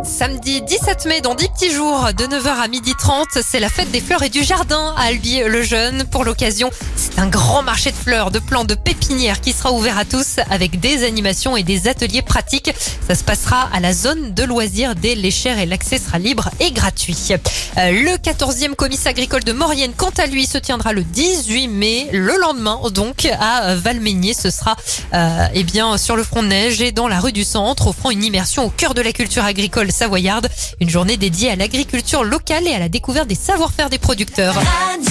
Samedi 17 mai, dans 10 petits jours, de 9h à 12h30, c'est la fête des fleurs et du jardin à Albi-le-Jeune. Pour l'occasion, c'est un grand marché de fleurs, de plantes, de pépinières qui sera ouvert à tous avec des animations et des ateliers pratiques. Ça se passera à la zone de loisirs des Léchères et l'accès sera libre et gratuit. Le 14e comice agricole de Maurienne, quant à lui, se tiendra le 18 mai, le lendemain donc, à Valmeinier. Ce sera sur le front de neige et dans la rue du Centre, offrant une immersion au cœur de la culture agricole savoyarde. Une journée dédiée à l'agriculture locale et à la découverte des savoir-faire des producteurs.